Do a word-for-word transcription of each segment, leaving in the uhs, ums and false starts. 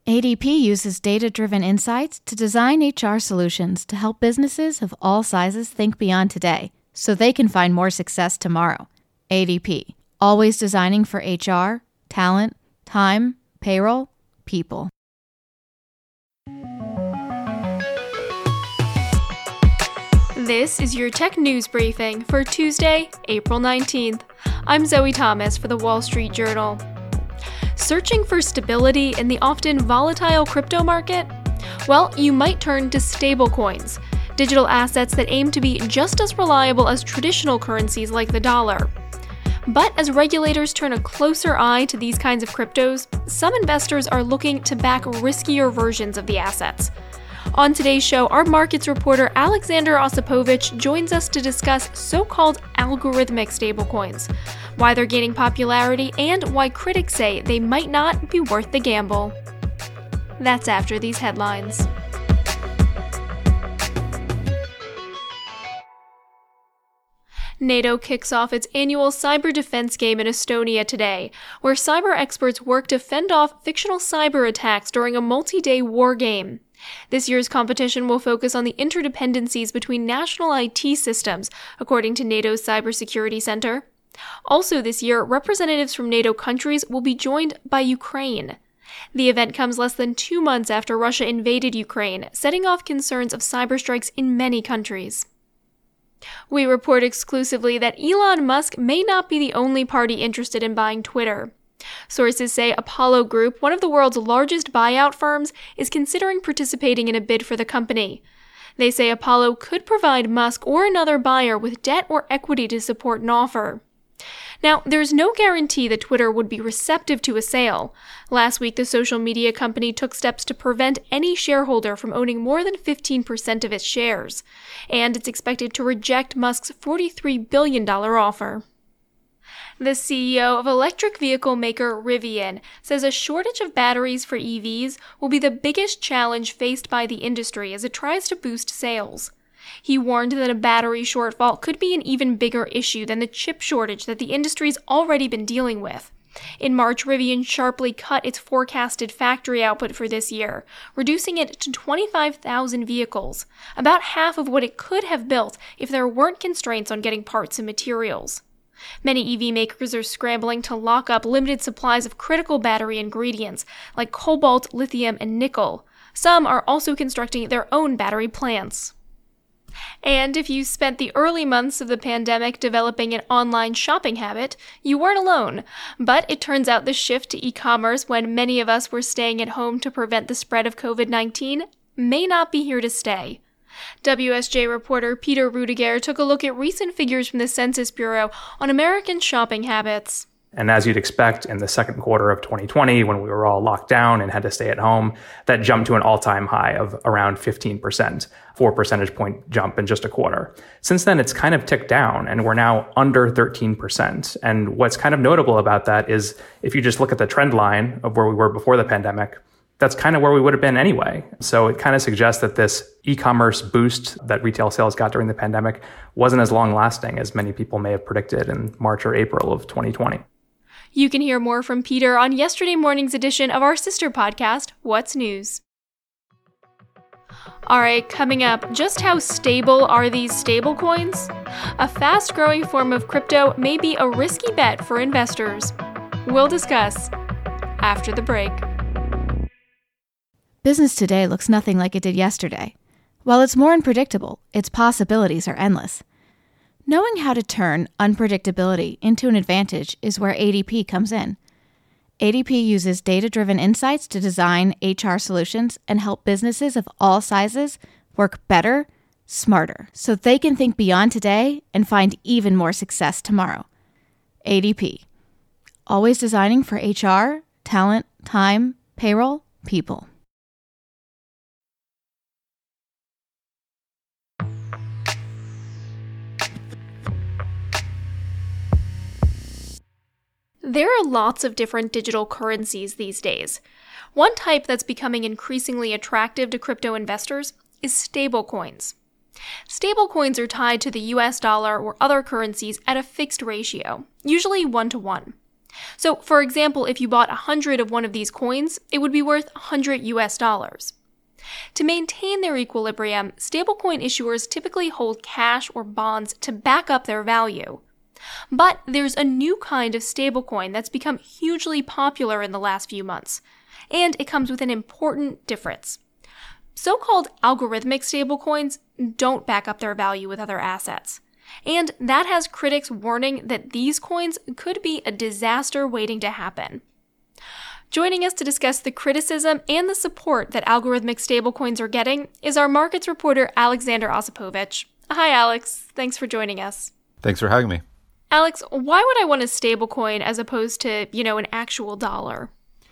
A D P uses data-driven insights to design H R solutions to help businesses of all sizes think beyond today so they can find more success tomorrow. A D P, always designing for H R, talent, time, payroll, people. This is your tech news briefing for Tuesday, April nineteenth. I'm Zoe Thomas for the Wall Street Journal. Searching for stability in the often volatile crypto market? Well, you might turn to stablecoins, digital assets that aim to be just as reliable as traditional currencies like the dollar. But as regulators turn a closer eye to these kinds of cryptos, some investors are looking to back riskier versions of the assets. On today's show, our markets reporter Alexander Osipovich joins us to discuss so-called algorithmic stablecoins, why they're gaining popularity, and why critics say they might not be worth the gamble. That's after these headlines. NATO kicks off its annual cyber defense game in Estonia today, where cyber experts work to fend off fictional cyber attacks during a multi-day war game. This year's competition will focus on the interdependencies between national I T systems, according to NATO's Cybersecurity Center. Also this year, representatives from NATO countries will be joined by Ukraine. The event comes less than two months after Russia invaded Ukraine, setting off concerns of cyber strikes in many countries. We report exclusively that Elon Musk may not be the only party interested in buying Twitter. Sources say Apollo Group, one of the world's largest buyout firms, is considering participating in a bid for the company. They say Apollo could provide Musk or another buyer with debt or equity to support an offer. Now, there's no guarantee that Twitter would be receptive to a sale. Last week, the social media company took steps to prevent any shareholder from owning more than fifteen percent of its shares, and it's expected to reject Musk's forty-three billion dollars offer. The C E O of electric vehicle maker Rivian says a shortage of batteries for E Vs will be the biggest challenge faced by the industry as it tries to boost sales. He warned that a battery shortfall could be an even bigger issue than the chip shortage that the industry's already been dealing with. In March, Rivian sharply cut its forecasted factory output for this year, reducing it to twenty-five thousand vehicles, about half of what it could have built if there weren't constraints on getting parts and materials. Many E V makers are scrambling to lock up limited supplies of critical battery ingredients like cobalt, lithium, and nickel. Some are also constructing their own battery plants. And if you spent the early months of the pandemic developing an online shopping habit, you weren't alone. But it turns out the shift to e-commerce when many of us were staying at home to prevent the spread of covid nineteen may not be here to stay. W S J reporter Peter Rudiger took a look at recent figures from the Census Bureau on American shopping habits. And as you'd expect, in the second quarter of twenty twenty, when we were all locked down and had to stay at home, that jumped to an all-time high of around fifteen percent, four percentage point jump in just a quarter. Since then, it's kind of ticked down, and we're now under thirteen percent. And what's kind of notable about that is if you just look at the trend line of where we were before the pandemic, that's kind of where we would have been anyway. So it kind of suggests that this e-commerce boost that retail sales got during the pandemic wasn't as long-lasting as many people may have predicted in March or April of twenty twenty. You can hear more from Peter on yesterday morning's edition of our sister podcast, What's News? All right, coming up, just how stable are these stablecoins? A fast-growing form of crypto may be a risky bet for investors. We'll discuss after the break. Business today looks nothing like it did yesterday. While it's more unpredictable, its possibilities are endless. Knowing how to turn unpredictability into an advantage is where A D P comes in. A D P uses data-driven insights to design H R solutions and help businesses of all sizes work better, smarter, so they can think beyond today and find even more success tomorrow. A D P, always designing for H R, talent, time, payroll, people. There are lots of different digital currencies these days. One type that's becoming increasingly attractive to crypto investors is stablecoins. Stablecoins are tied to the U S dollar or other currencies at a fixed ratio, usually one to one. So, for example, if you bought one hundred of one of these coins, it would be worth one hundred U S dollars. To maintain their equilibrium, stablecoin issuers typically hold cash or bonds to back up their value. But there's a new kind of stablecoin that's become hugely popular in the last few months, and it comes with an important difference. So-called algorithmic stablecoins don't back up their value with other assets. And that has critics warning that these coins could be a disaster waiting to happen. Joining us to discuss the criticism and the support that algorithmic stablecoins are getting is our markets reporter, Alexander Osipovich. Hi, Alex. Thanks for joining us. Thanks for having me. Alex, why would I want a stablecoin as opposed to, you know, an actual dollar?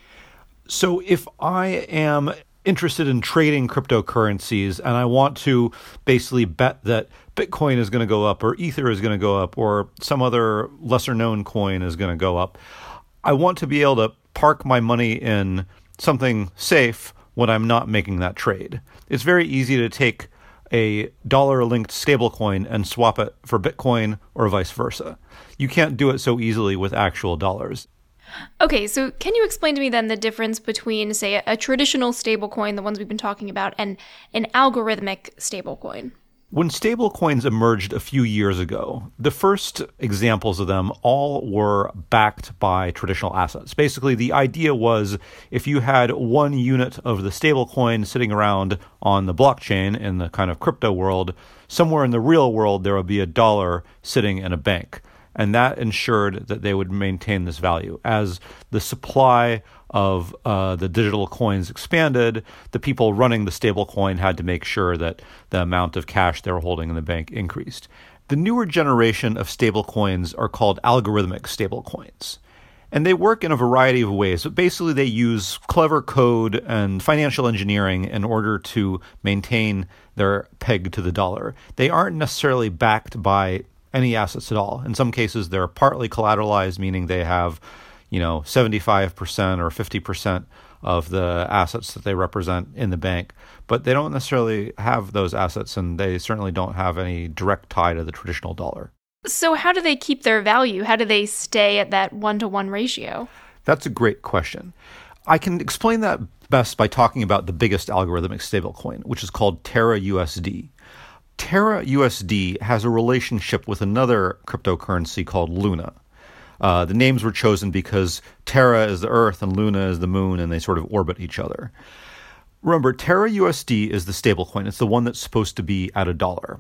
So if I am interested in trading cryptocurrencies and I want to basically bet that Bitcoin is going to go up or Ether is going to go up or some other lesser known coin is going to go up, I want to be able to park my money in something safe when I'm not making that trade. It's very easy to take a dollar-linked stablecoin and swap it for Bitcoin or vice versa. You can't do it so easily with actual dollars. Okay, so can you explain to me then the difference between, say, a, a traditional stablecoin, the ones we've been talking about, and an algorithmic stablecoin? When stablecoins emerged a few years ago, the first examples of them all were backed by traditional assets. Basically, the idea was if you had one unit of the stablecoin sitting around on the blockchain in the kind of crypto world, somewhere in the real world there would be a dollar sitting in a bank. And that ensured that they would maintain this value. As the supply of uh, the digital coins expanded, the people running the stable coin had to make sure that the amount of cash they were holding in the bank increased. The newer generation of stable coins are called algorithmic stable coins. And they work in a variety of ways. But basically, they use clever code and financial engineering in order to maintain their peg to the dollar. They aren't necessarily backed by any assets at all. In some cases, they're partly collateralized, meaning they have, you know, seventy-five percent or fifty percent of the assets that they represent in the bank. But they don't necessarily have those assets, and they certainly don't have any direct tie to the traditional dollar. So how do they keep their value? How do they stay at that one-to-one ratio? That's a great question. I can explain that best by talking about the biggest algorithmic stablecoin, which is called Terra U S D. Terra U S D has a relationship with another cryptocurrency called Luna. Uh, the names were chosen because Terra is the Earth and Luna is the Moon, and they sort of orbit each other. Remember, Terra U S D is the stablecoin. It's the one that's supposed to be at a dollar.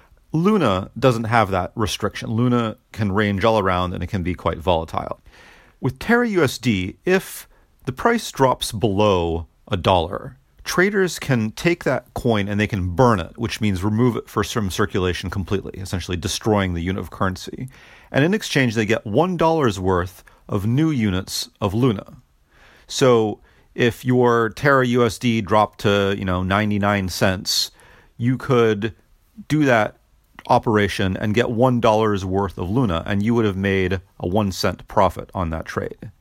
Luna doesn't have that restriction. Luna can range all around, and it can be quite volatile. With Terra U S D, if the price drops below a dollar, traders can take that coin and they can burn it, which means remove it from circulation completely, essentially destroying the unit of currency. And in exchange, they get one dollar's worth of new units of Luna. So if your Terra U S D dropped to, you know, ninety-nine cents, you could do that operation and get one dollar's worth of Luna, and you would have made a one cent profit on that trade.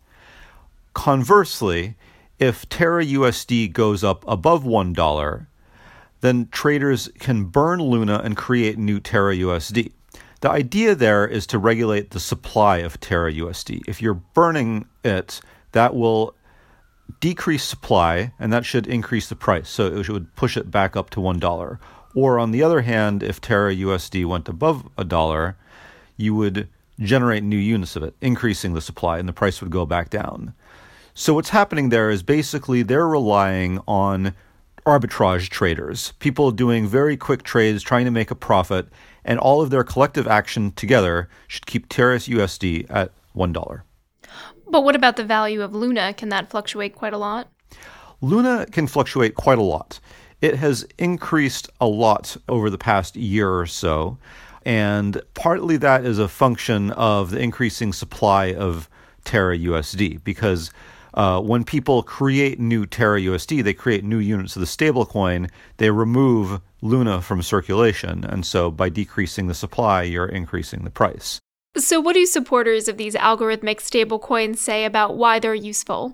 Conversely, if Terra U S D goes up above one dollar, then traders can burn Luna and create new Terra U S D. The idea there is to regulate the supply of Terra U S D. If you're burning it, that will decrease supply, and that should increase the price. So it would push it back up to one dollar. Or on the other hand, if Terra U S D went above a dollar, you would generate new units of it, increasing the supply, and the price would go back down. So what's happening there is basically they're relying on arbitrage traders, people doing very quick trades, trying to make a profit, and all of their collective action together should keep Terra U S D at one dollar. But what about the value of Luna? Can that fluctuate quite a lot? Luna can fluctuate quite a lot. It has increased a lot over the past year or so, and partly that is a function of the increasing supply of Terra U S D, because Uh, when people create new Terra U S D, they create new units of the stablecoin, they remove Luna from circulation, and so by decreasing the supply, you're increasing the price. So what do supporters of these algorithmic stablecoins say about why they're useful?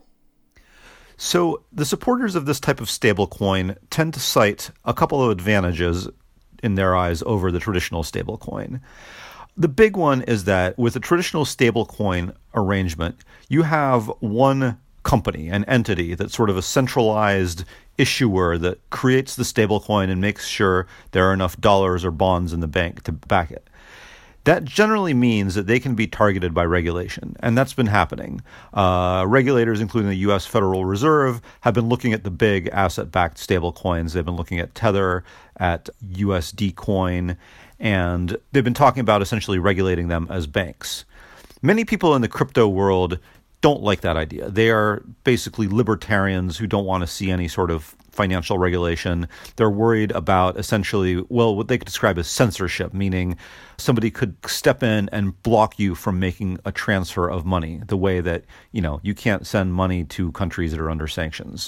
So the supporters of this type of stablecoin tend to cite a couple of advantages in their eyes over the traditional stablecoin. The big one is that with a traditional stablecoin arrangement, you have one company, an entity that's sort of a centralized issuer that creates the stablecoin and makes sure there are enough dollars or bonds in the bank to back it. That generally means that they can be targeted by regulation, and that's been happening. Uh, regulators, including the U S Federal Reserve, have been looking at the big asset-backed stablecoins. They've been looking at Tether, at U S D Coin, and they've been talking about essentially regulating them as banks. Many people in the crypto world don't like that idea. They are basically libertarians who don't want to see any sort of financial regulation. They're worried about essentially, well, what they could describe as censorship, meaning somebody could step in and block you from making a transfer of money the way that, you know, you can't send money to countries that are under sanctions.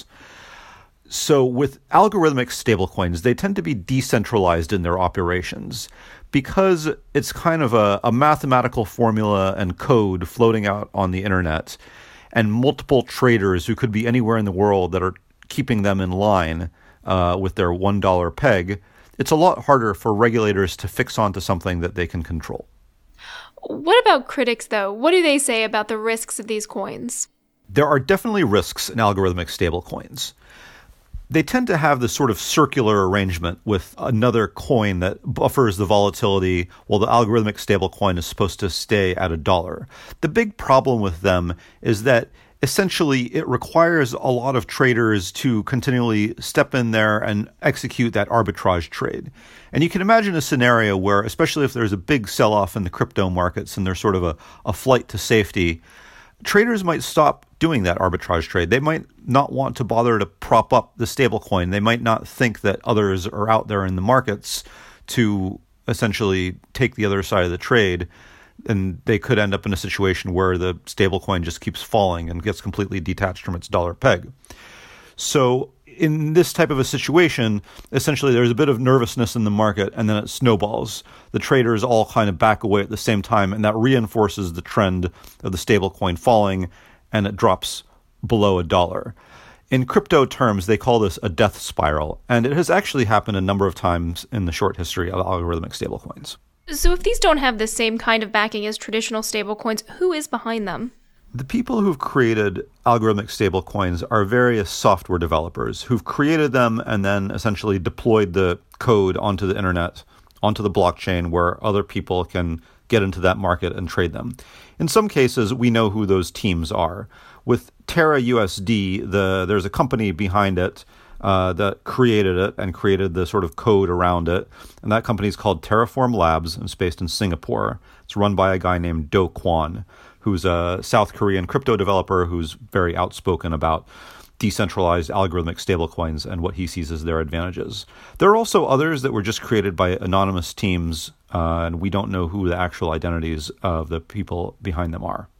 So with algorithmic stablecoins, they tend to be decentralized in their operations because it's kind of a, a mathematical formula and code floating out on the internet, and multiple traders who could be anywhere in the world that are keeping them in line uh, with their one dollar peg. It's a lot harder for regulators to fix onto something that they can control. What about critics, though? What do they say about the risks of these coins? There are definitely risks in algorithmic stablecoins. They tend to have this sort of circular arrangement with another coin that buffers the volatility while the algorithmic stablecoin is supposed to stay at a dollar. The big problem with them is that essentially it requires a lot of traders to continually step in there and execute that arbitrage trade. And you can imagine a scenario where, especially if there's a big sell-off in the crypto markets and there's sort of a, a flight to safety, traders might stop doing that arbitrage trade. They might not want to bother to prop up the stablecoin. They might not think that others are out there in the markets to essentially take the other side of the trade. And they could end up in a situation where the stablecoin just keeps falling and gets completely detached from its dollar peg. So in this type of a situation, essentially there's a bit of nervousness in the market and then it snowballs. The traders all kind of back away at the same time, and that reinforces the trend of the stablecoin falling, and it drops below a dollar. In crypto terms, they call this a death spiral, and it has actually happened a number of times in the short history of algorithmic stablecoins. So if these don't have the same kind of backing as traditional stablecoins, who is behind them? The people who've created algorithmic stablecoins are various software developers who've created them and then essentially deployed the code onto the internet, onto the blockchain, where other people can get into that market and trade them. In some cases, we know who those teams are. With Terra U S D, the, there's a company behind it uh, that created it and created the sort of code around it. And that company is called Terraform Labs, and it's based in Singapore. It's run by a guy named Do Kwon, who's a South Korean crypto developer who's very outspoken about decentralized algorithmic stablecoins and what he sees as their advantages. There are also others that were just created by anonymous teams, uh, and we don't know who the actual identities of the people behind them are.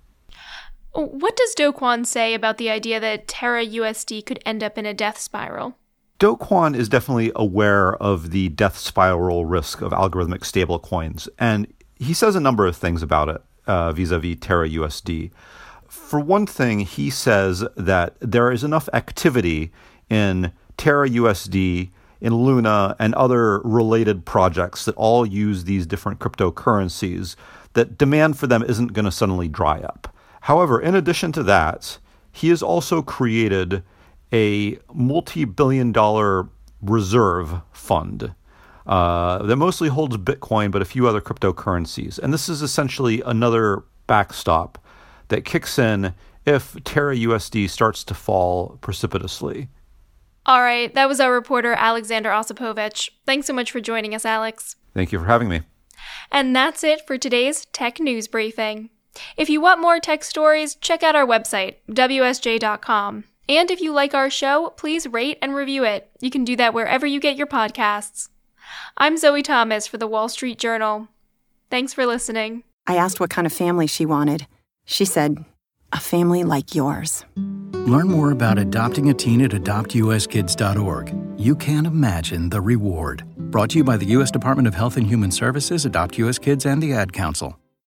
What does Do Kwon say about the idea that Terra U S D could end up in a death spiral? Do Kwon is definitely aware of the death spiral risk of algorithmic stablecoins, and he says a number of things about it uh, vis-a-vis Terra U S D. For one thing, he says that there is enough activity in Terra U S D, in Luna, and other related projects that all use these different cryptocurrencies that demand for them isn't going to suddenly dry up. However, in addition to that, he has also created a multi-billion dollar reserve fund uh, that mostly holds Bitcoin, but a few other cryptocurrencies. And this is essentially another backstop that kicks in if Terra U S D starts to fall precipitously. All right, that was our reporter, Alexander Osipovich. Thanks so much for joining us, Alex. Thank you for having me. And that's it for today's Tech News Briefing. If you want more tech stories, check out our website, W S J dot com. And if you like our show, please rate and review it. You can do that wherever you get your podcasts. I'm Zoe Thomas for the Wall Street Journal. Thanks for listening. I asked what kind of family she wanted. She said, a family like yours. Learn more about adopting a teen at adopt U S kids dot org. You can't imagine the reward. Brought to you by the U S Department of Health and Human Services, Adopt U S Kids, and the Ad Council.